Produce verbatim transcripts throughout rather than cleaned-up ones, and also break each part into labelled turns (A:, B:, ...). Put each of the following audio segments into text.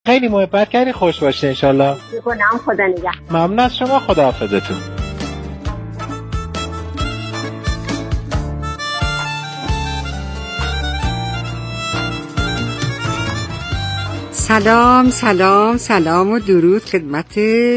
A: خیلی محبت کردی، خوش باشه انشالله.
B: میکنم، خدا نگه.
A: ممنون از شما، خداحافظتون.
C: سلام سلام سلام و درود خدمت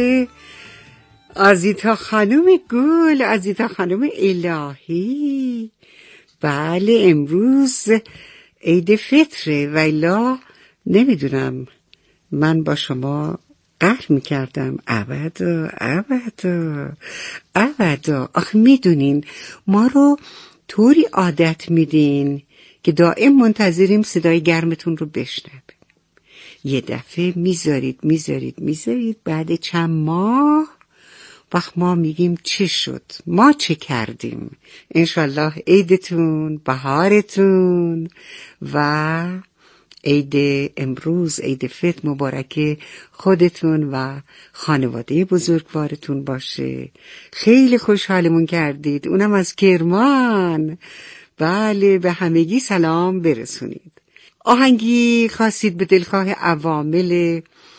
C: آزیتا خانم گل، آزیتا خانم الهی. بله امروز عید فطره و الا نمیدونم من با شما قهر میکردم ابدا ابدا ابدا. آخه میدونین ما رو طوری عادت میدین که دائم منتظریم صدای گرمتون رو بشنویم. یه دفعه میذارید میذارید میذارید بعد چند ماه وقت ما میگیم چه شد، ما چه کردیم. انشالله عیدتون، بهارتون و عید امروز، عید فطر مبارک خودتون و خانواده بزرگوارتون باشه. خیلی خوشحالمون کردید، اونم از کرمان. بله به همگی سلام برسونید. آهنگی خواستید به دلخواه عوامل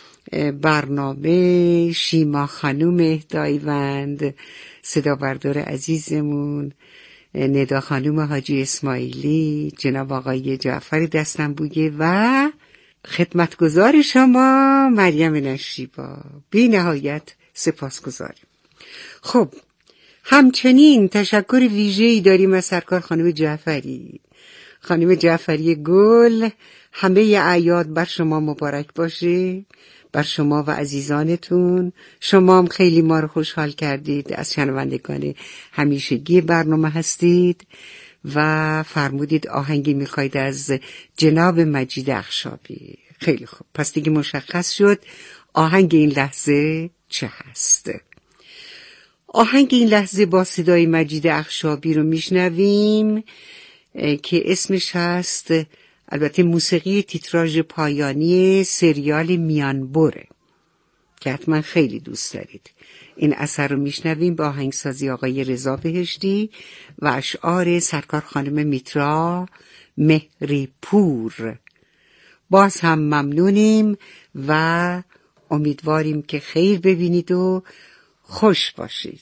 C: برنامه شیما خانوم اهدایوند، صدا بردار عزیزمون ندا خانوم حاجی اسماعیلی، جناب آقای جعفر دستنبویه و خدمتگزار شما مریم نشیبا. بی نهایت سپاسگزاریم. خب همچنین تشکر ویژه‌ای داریم از سرکار خانم جعفری، خانم جعفری گل. همه اعیاد بر شما مبارک باشه، بر شما و عزیزانتون. شما هم خیلی ما رو خوشحال کردید، از شنوندگان همیشگی برنامه هستید و فرمودید آهنگی میخواید از جناب مجید اخشابی. خیلی خوب، پس دیگه مشخص شد آهنگ این لحظه چه هست. آهنگ این لحظه با صدای مجید اخشابی رو میشنویم که اسمش هست، البته موسیقی تیتراژ پایانی سریال میانبره که حتما خیلی دوست دارید. این اثر رو میشنویم با آهنگسازی آقای رضا بهشتی و اشعار سرکار خانم میترا مهری پور. باز هم ممنونیم و امیدواریم که خیر ببینید و خوش باشید.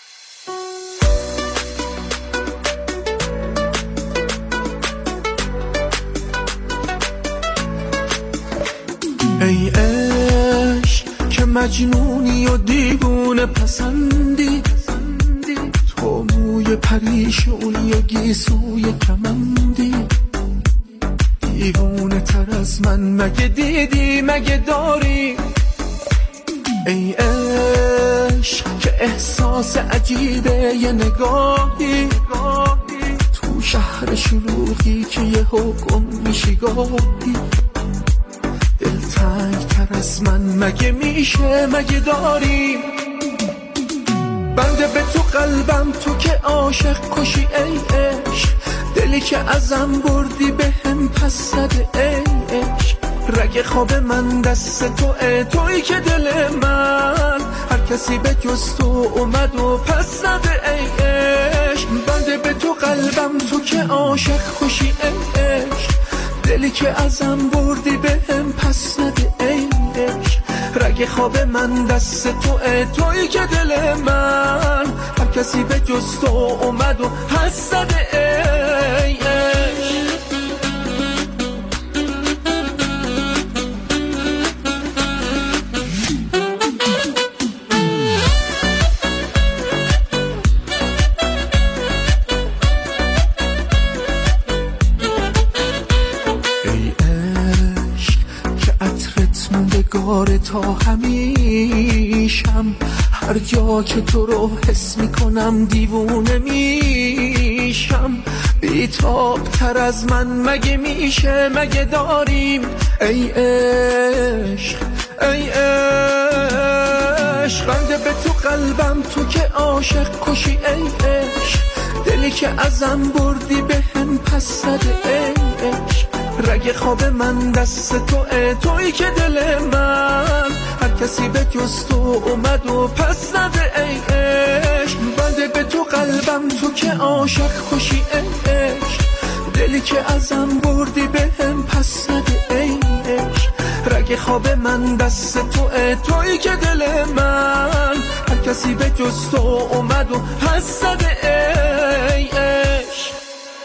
D: ای عشق که مجنونی و دیوونه پسندی، تو موی پریشونی و گیسوی کمندی، دیوونه تر از من مگه دیدی مگه داری؟ ای عشق که احساس عجیبه یه نگاهی، تو شهر شلوغی که یه حکم میشی گاهی، دلتنگ تر از من مگه میشه مگه داری؟ بنده به تو قلبم تو که عاشق کشی ای عشق، دلی که ازم بردی به هم پس زده ای عشق، رگ خواب من دست تو ای تویی که دل من هر کسی به جز تو اومد و پس زده ای عشق. بنده به تو قلبم تو که عاشق کشی ای عشق، دلی که ازم بردی به هم پس نده ای عشق، رگ خواب من دست تو ای تویی که دل من هر کسی به جز تو اومد و پس زده ای عشق. گاره تا همیشم، هر جا که تو رو حس میکنم دیوونه میشم، بیتاب تر از من مگه میشه مگه داریم؟ ای عشق ای عشق، بنده به تو قلبم تو که عاشق کشی ای عشق، دلی که ازم بردی به هم پس زده ای عشق، رگ خواب من دست تو ای تویی که دل من هر کسی به جز تو اومد و پس نده ای عشق. بنده به تو قلبم تو که عاشق کشی ای عشق، دلی که ازم بردی به هم پس نده ای عشق، رگ خواب من دست توه، تویی که دل من هر کسی به جز تو اومد و هست زده ای عشق.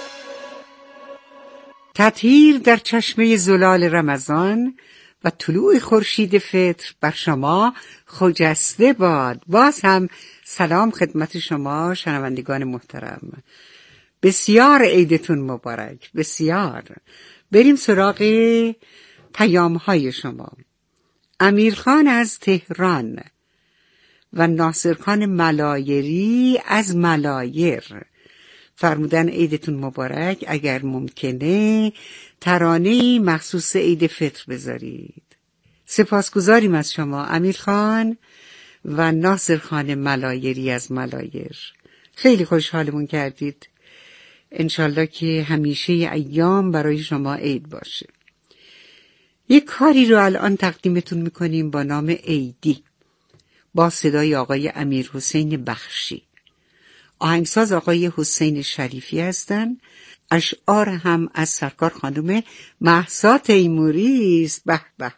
C: تطهیر در چشمه زلال رمضان و طلوع خورشید فطر بر شما خجسته باد. باز هم سلام خدمت شما شنوندگان محترم، بسیار عیدتون مبارک، بسیار. بریم سراغ پیام های شما. امیرخان از تهران و ناصرخان ملایری از ملایر فرمودن عیدتون مبارک، اگر ممکنه ترانه‌ای مخصوص عید فطر بذارید. سپاسگزاریم از شما امیرخان و ناصرخان ملایری از ملایر، خیلی خوشحالمون کردید. انشالله که همیشه ایام برای شما عید باشه. یک کاری رو الان تقدیمتون میکنیم با نام عیدی، با صدای آقای امیر حسین بخشی. آهنگساز آقای حسین شریفی هستند. اشعار هم از سرکار خانم مهسا تیموری است. به به.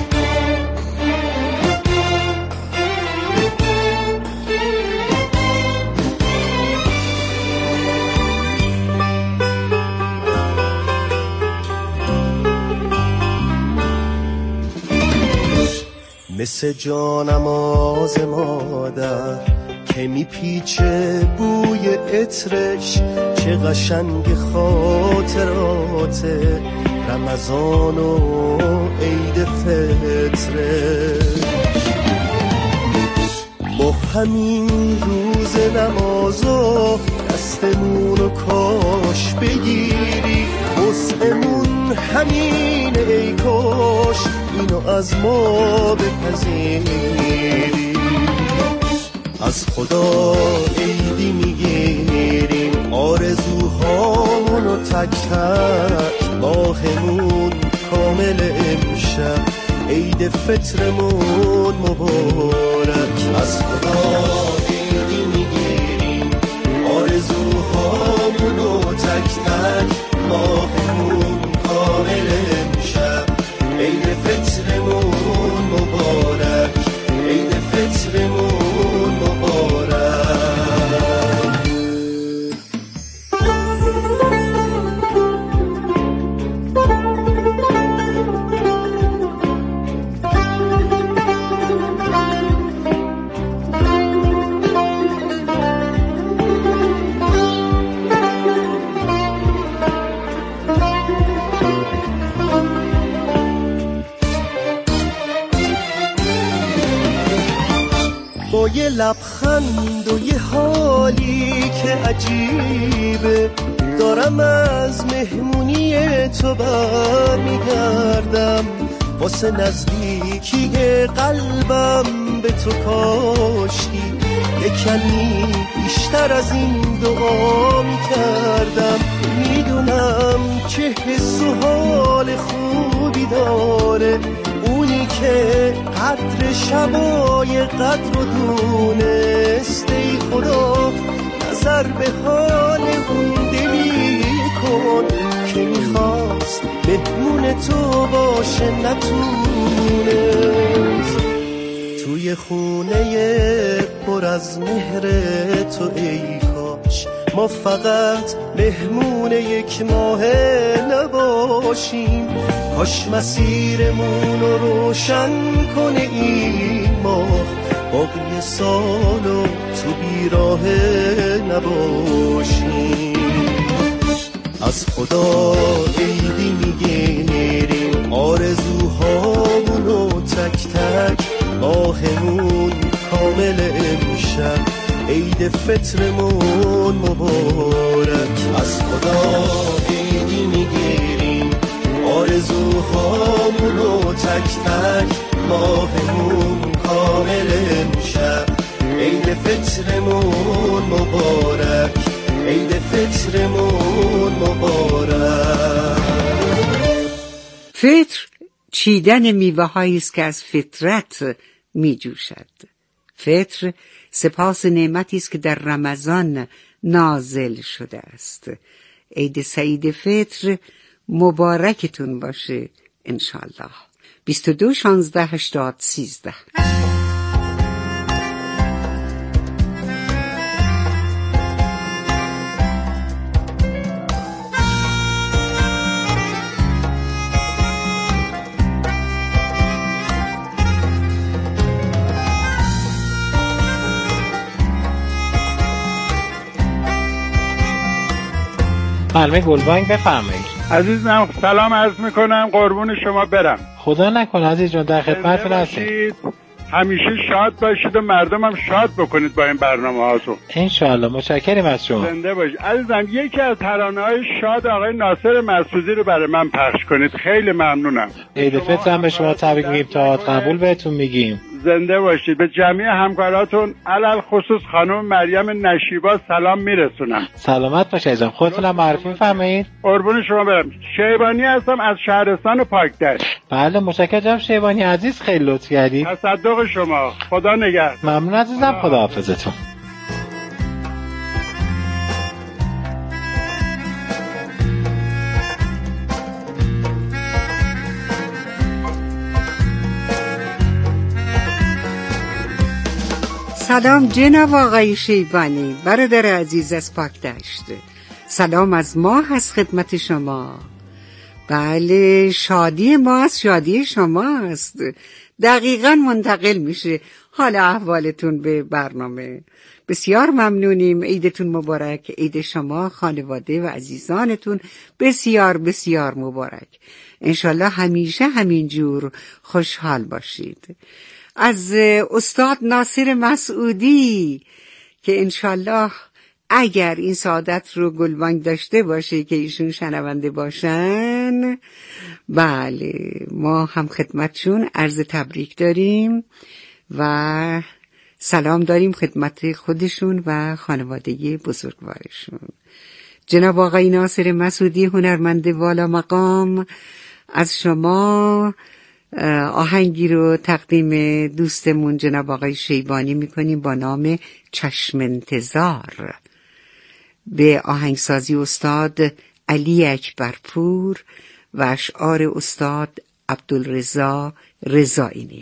B: مثل جانماز مادر که میپیچه بوی عطرش، چه قشنگ خاطرات رمضان و عید فطرش. با همین روز نمازا دستمونو کاش بگیری، وسعمون همین ای کاش اینو از ما بپذیری. از خدا عیدی میگیریم آرزوهامونو تک تک، ماهمون کامل امشب عید فطرمون مبارک. از خدا عیدی میگیریم آرزوهامونو تک تک، ماهمون کامل امشب عید فطرمون مبارک، عید فطرمون مبارک. با یه لبخند و یه حالی که عجیبه، دارم از مهمونی تو برمیگردم، واسه نزدیکی قلبم به تو کاشکی یه کمی بیشتر از این دعا میکردم. میدونم چه حس و حال خوبی داره اونی که قدر شبای قدر و دونست. ای خدا نظر به حال اون دلی کن که میخواست مهمون تو باشه نتونست. توی خونه پر از مهر تو ای کاش ما فقط مهمون یک ماه نباشیم، کاش مسیرمون رو روشن کنه این ماه، باقی سالو تو بیراه نباشیم. از خدا عیدی میگیریم آرزوهامونو تک تک، ماهمون کامل امشب عید فطرمون مبارک. از خدا عیدی میگیریم آرزوهامونو تک تک، ماهمون کامل امشب عید فطرمون مبارک، عید فطرمون مبارک.
C: فطر چیدن میوه هایی است که از فطرت می جوشد. فطر سپاس نعمتی است که در رمضان نازل شده است. عید سعید فطر مبارکتون باشه انشالله. بیست و دو شانزده هشتاد سیزده.
A: خانم گلبانگ بفرمایید.
E: عزیزم سلام عرض میکنم، قربون شما برم.
A: خدا نکنه عزیز جان، در خدمتتون هستیم.
E: همیشه شاد باشید و مردم هم شاد بکنید با این برنامه هاتون.
A: انشاءالله. متشکرم از شما.
E: زنده باشید عزیزم. یکی از ترانه‌های شاد آقای ناصر مسعودی رو برای من پخش کنید، خیلی ممنونم.
A: عید فطر هم به شما تبریک میگیم، تا قبول بهتون میگیم.
E: زنده باشید. به جمعی همکاراتون علل خصوص خانم مریم نشیبا سلام میرسونم.
A: سلامت باشید عزیزم. خودتون هم معرفی فرمایید.
E: قربون شما برم. شیبانی هستم از شهرستان پاکدشت.
A: بله متشکرم جناب شیبانی عزیز، خیلی لطف کردید.
E: تصدق شما. خدا نگهدار.
A: ممنون عزیزم. خدا حافظتون.
C: سلام جناب آقای شیبانی، برادر عزیز از پاکدشت. سلام از ما هست خدمت شما. بله شادی ما از شادی شما است، دقیقاً منتقل میشه حال احوالتون به برنامه. بسیار ممنونیم. عیدتون مبارک. عید شما، خانواده و عزیزانتون بسیار بسیار مبارک. انشالله همیشه همینجور خوشحال باشید. از استاد ناصر مسعودی که انشالله اگر این سعادت رو گلبانگ داشته باشه که ایشون شنونده باشن، بله ما هم خدمتشون عرض تبریک داریم و سلام داریم خدمت خودشون و خانواده بزرگوارشون. جناب آقای ناصر مسعودی هنرمند والا مقام، از شما آهنگی رو تقدیم دوستمون جناب آقای شیبانی میکنیم با نام چشم انتظار، به آهنگسازی استاد علی اکبرپور و اشعار استاد عبدالرضا رضایی.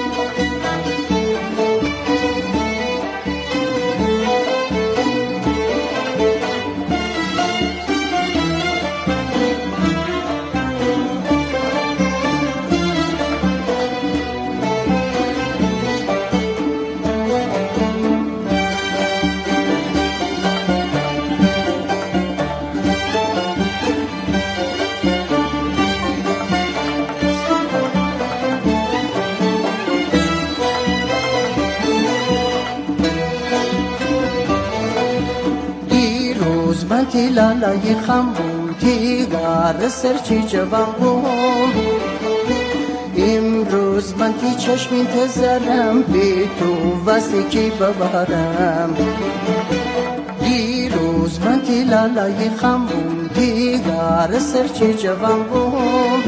B: تی لالای خمون تی گار سرچی جوان بوم، امروز من تی چشم انتظارم بی تو واسه کی ببارم. دیروز من تی لالای خمون تی گار سرچی جوان بوم،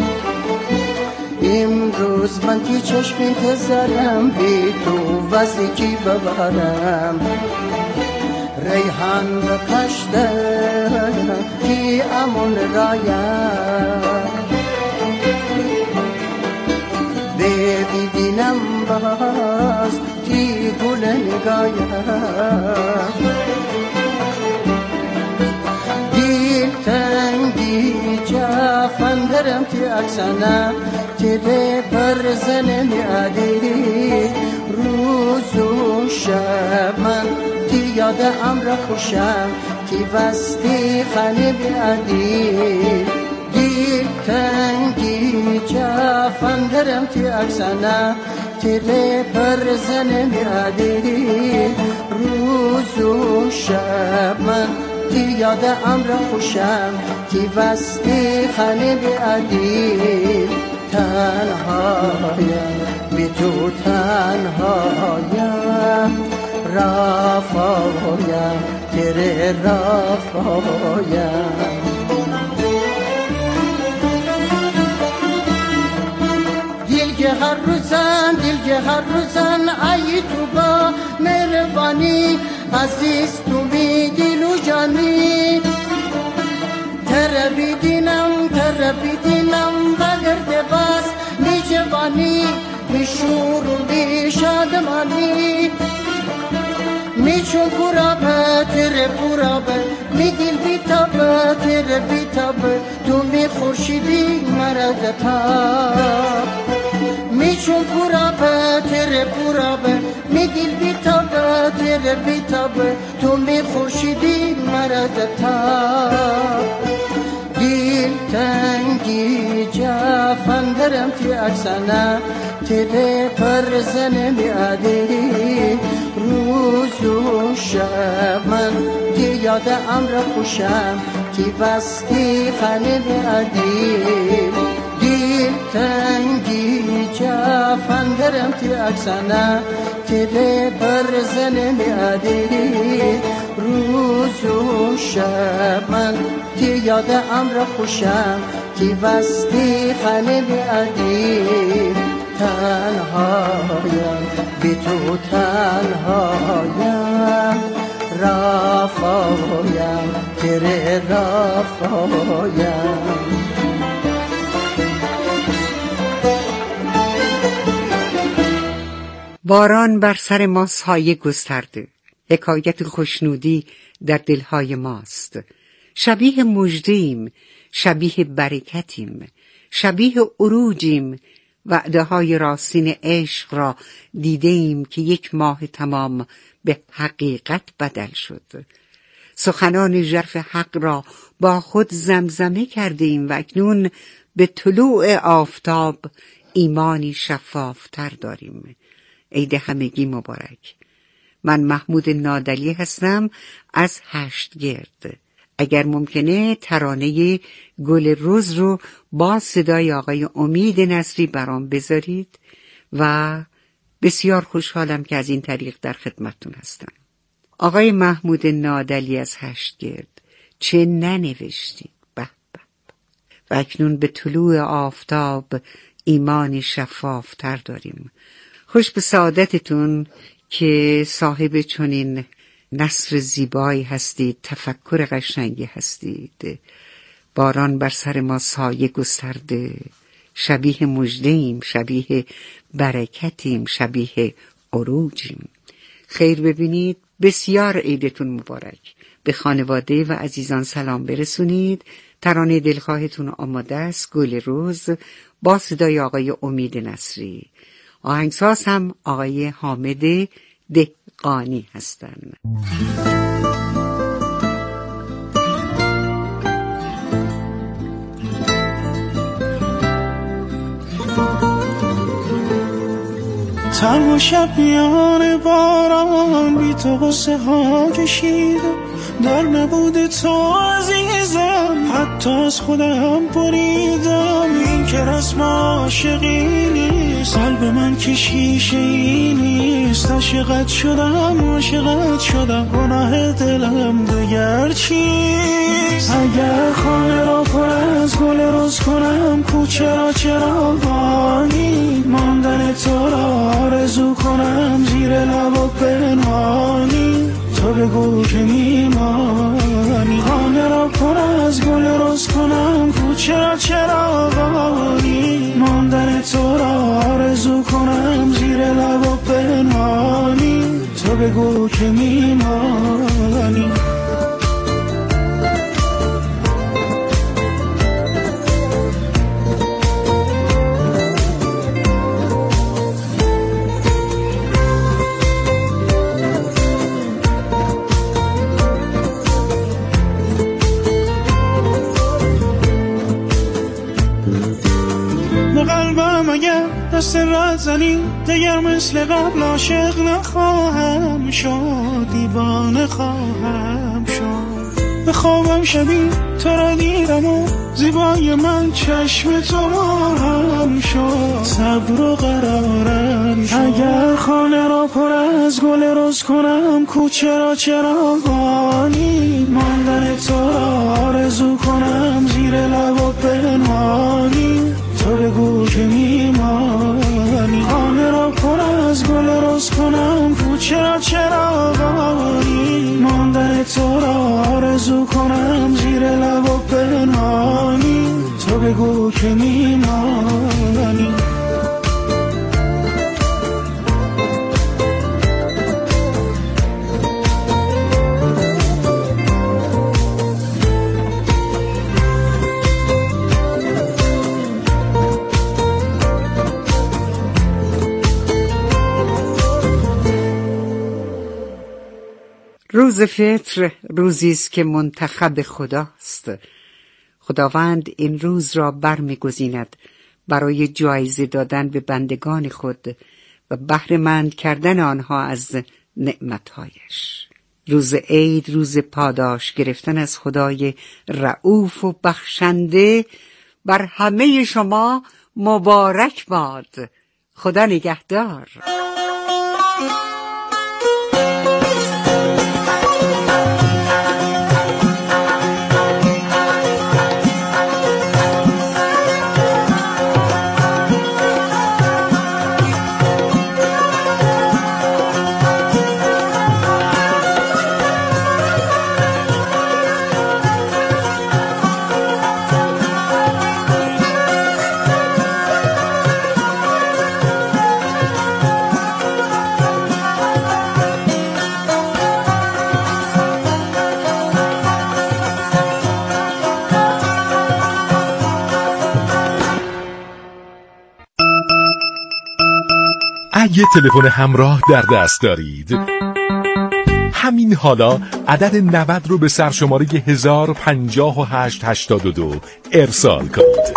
B: امروز من تی چشم انتظارم بی تو واسه کی ببارم. ریحان رو کشته کی امون رایم، ببینم باز کی گل نگایم. دل تنگی جافن درم تی اکسانه تی پر زن میادی، روز و شب من یاد امر خوشم تی وستی خانه بیادی. دل تنگی جافن درم تی اکسانه تی پر زن میادی، روز و شب من تی یاد امر خوشم تی وستی خانه بیادی. تنهایم بی تو تنهایم، رفایم تیره رفایم. دل که هر روزن دل که هر روزن ای تو با مهربانی، عزیز تو بی دل و جانی. تر بیدینم تر بیدینم بگرد باز می جوانی. خوشوروندی شادمانی میچون پورابه تر پورابه میگیل بیتابه تر بیتابه تو می خورشیدی مرد تاب میچون پورابه تر پورابه میگیل بیتابه تر بیتابه تو می خورشیدی مرد تاب دل تنگی جافن درم تی اکسانه تیره پرزنه میادی روز و شب من دی یاد امر خوشم کی وستی خانه میادی دل تنگی جافن درم تی اکسانه تیره پرزنه میادی روز و شب من دی یاد امر خوشم کی وستی خانه میادی تنهایم بی تو تنهایم رفایم تیره رفایم
C: باران بر سر ما سایه گسترده، حکایت خوشنودی در دلهای ماست. شبیه مژده‌ایم، شبیه برکتیم، شبیه عروجیم. وعده های راستین عشق را دیدیم که یک ماه تمام به حقیقت بدل شد. سخنان ژرف حق را با خود زمزمه کردیم و اکنون به طلوع آفتاب ایمانی شفافتر داریم. عید همگی مبارک. من محمود نادلی هستم از هشتگرد. اگر ممکنه ترانه گل روز رو با صدای آقای امید نصری برام بذارید و بسیار خوشحالم که از این طریق در خدمتتون هستم. آقای محمود نادلی از هشتگرد، چه ننوشتی؟ به به. و اکنون به طلوع آفتاب ایمانی شفافتر داریم. خوش به سعادتتون که صاحب چنین نثر زیبایی هستید، تفکر قشنگی هستید. باران بر سر ما سایه گسترده، شبیه مژده‌ایم، شبیه برکتیم، شبیه عروجیم. خیر ببینید. بسیار عیدتون مبارک. به خانواده و عزیزان سلام برسونید. ترانه دلخواهتون آماده است، گل روز با صدای آقای امید نصری. آهنگساز هم آقای حامد دهقانی هستند.
D: تنها شب میان باران بی تو غصه ها کشیدم، در نبود تو عزیزم حتی از خودم بریدم. این که رسم عاشقی نیست، قلب من که شیشه ای نیست. عاشقت شدم عاشقت شدم، گناه دلم دگر چیست؟ اگر خانه را پر از گل روز کنم، کوچه را چراغانی، ماندن تو را آرزو کنم، زیر لب و پنهانی. تو بگو که میمانی، خانه را پر از گل روز کنم، کوچه را چراغانی، ماندن تو را آرزو کنم، زیر لب و پنهانی. تو بگو که میمانی. دست رد زنی دیگر مثل قبل عاشق نخواهم شد، دیوانه خواهم شد. به خوابم شبی تو را دیدم و زیبای من چشم تو مارم شد، صبر و قرارم شد. اگر خانه را پر از گل روز کنم، کوچه را چراغانی، ماندن تو را آرزو کنم، زیر لب و پنهانی. تو بگو که میمانی، خانه را پر از گل روز کنم، کوچه را چراغانی، ماندن تو را آرزو کنم، زیر لب و پنهانی. تو بگو که میمانی.
C: روز فطر روزی است که منتخب خداست. خداوند این روز را برمی‌گزیند برای جایزه دادن به بندگان خود و بهره‌مند کردن آنها از نعمت‌هایش. روز عید روز پاداش گرفتن از خدای رؤوف و بخشنده بر همه شما مبارک باد. خدا نگهدار.
F: اگه تلفن همراه در دست دارید، همین حالا عدد نود رو به سرشماره هزار و پنجاه و هشت هشتاد و دو ارسال کنید.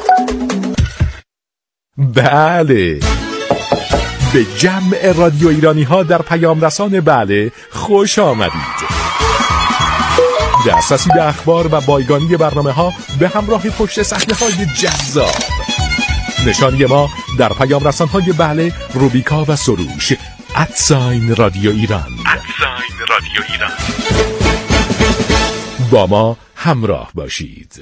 F: بله، به جمع رادیو ایرانی ها در پیام رسان بله خوش آمدید. دسترسی به اخبار و بایگانی برنامه ها به همراه پشت صحنه های جذاب. نشانی ما در پیام رسان های بله، روبیکا و سروش ادساین رادیو ایران. ادساین رادیو ایران. با ما همراه باشید.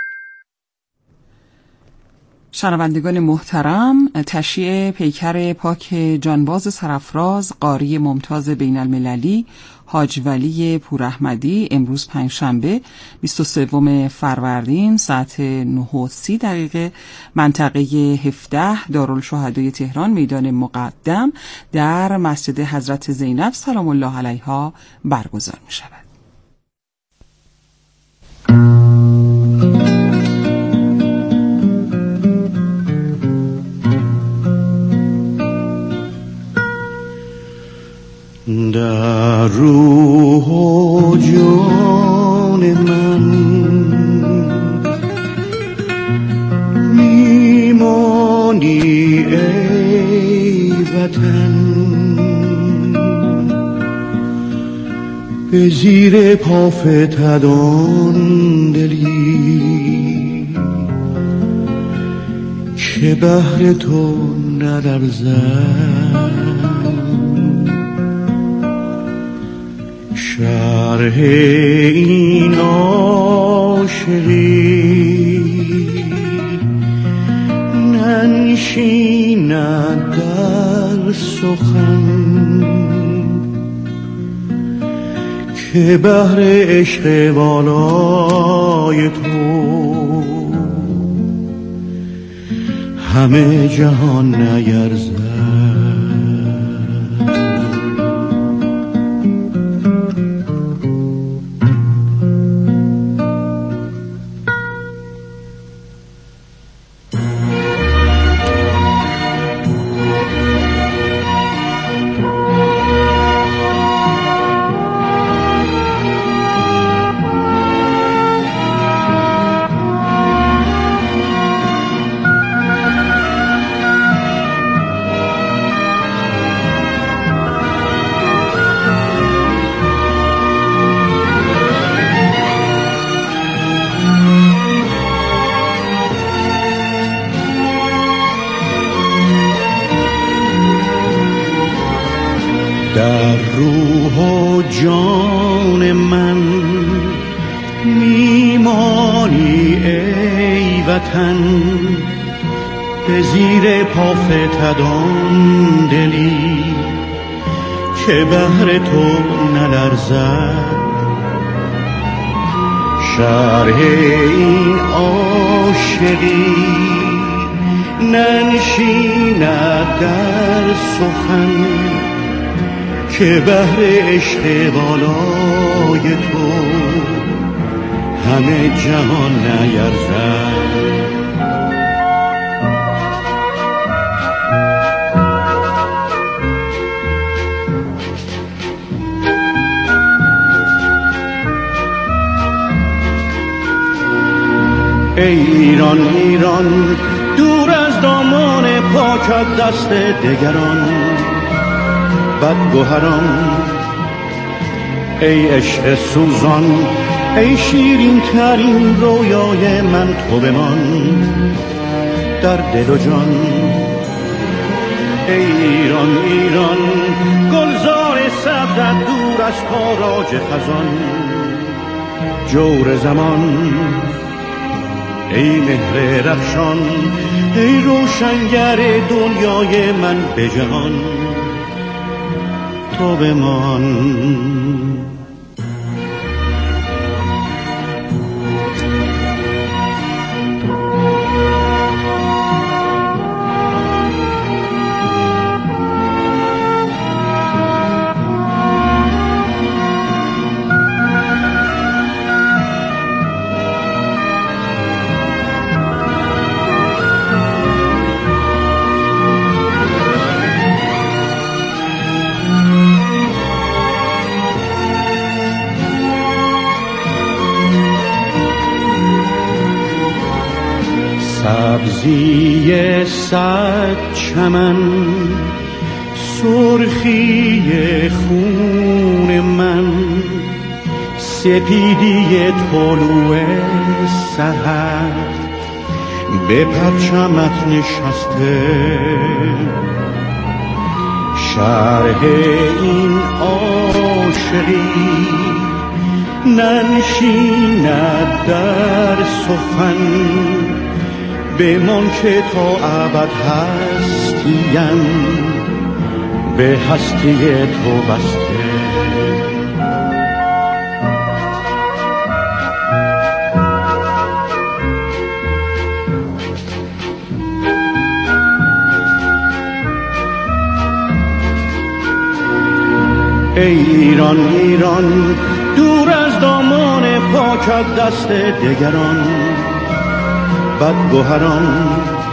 G: شنوندگان محترم، تشییع پیکر پاک جانباز سرافراز قاری ممتاز بین المللی حاج ولی پوراحمدی امروز پنجشنبه بیست و سوم فروردین ساعت نه و سی دقیقه منطقه هفده دارالشهدای تهران میدان مقدم در مسجد حضرت زینب سلام الله علیها برگزار می شود.
B: در روح و جان من میمانی ای وطن، به زیر پا فتدان دلی که بهر تو نلرزد. شرح این عاشقی ننشیند در سخن، که بهر عشق والای تو همه جهان نیرزد. در روح و جان من میمانی ای وطن، به زیر پا فتدان دلی که بهر تو نلرزد. شرح این عاشقی ننشیند در سخن، که بهر عشق بالای تو همه جهان نیرزد.
H: ای ایران ایران دور از دامان پاکت دست دگران بدگوهران، ای عشق سوزان ای شیرین ترین رویای من تو بمان در دل و جان. ای ایران ایران گلزار سبزت دور از تاراج خزان جور زمان، ای مهر رخشان ای روشنگر دنیای من به جهان تو بمان. سبزی صد چمن سرخی خون من، سپیدی طلوع سحر به پرچمت نشسته، شرح این عاشقی ننشیند در سخن، بمان که تا ابد هستیم به هستی تو بسته. ای ایران ایران دور از دامان پاکت دست دگران بدگوهران،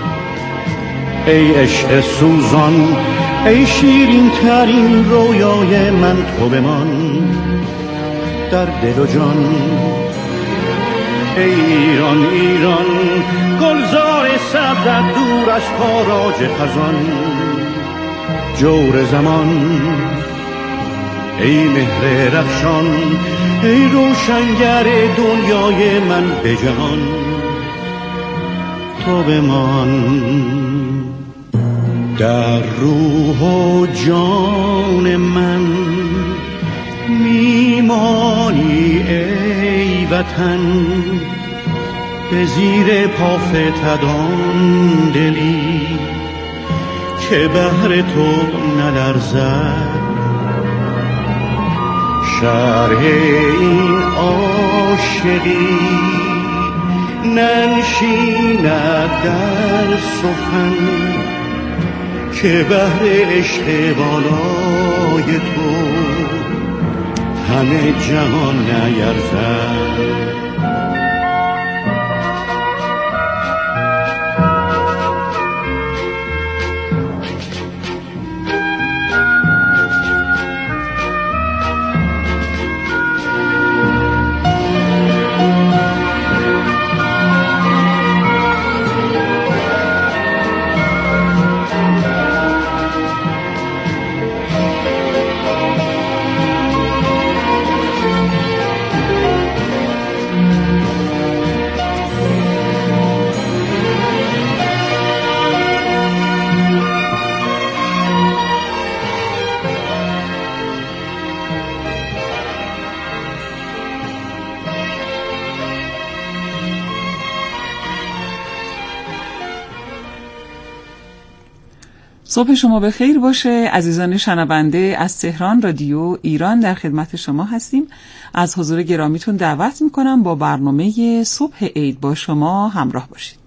H: ای عشق سوزان ای شیرین ترین رویای من تو بمان در دل و جان. ای ایران ایران گلزار سبزت دور از تاراج خزان جور زمان، ای مهر رخشان ای روشنگر دنیای من به جهان تو بمان. در روح و جان من میمانی ای وطن، به زیر پا فتدان دلی که بهر تو نلرزد، شرح این عاشقی ننشیند در سخن، که بهر عشق بالای تو همه جهان نیرزد.
G: صبح شما به خیر باشه عزیزان شنونده. از تهران رادیو ایران در خدمت شما هستیم. از حضور گرامیتون دعوت میکنم با برنامه صبح عید با شما همراه باشید.